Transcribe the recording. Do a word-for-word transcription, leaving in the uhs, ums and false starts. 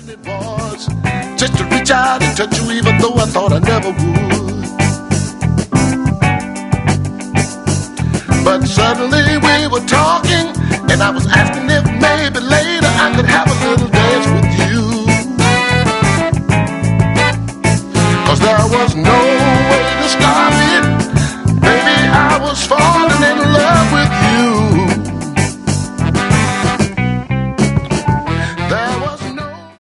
it was just to reach out and touch you, even though I thought I never would. But suddenly we were talking, and I was asking if maybe later I could have a little dance with you. Cause there was no way to stop it. Baby, I was falling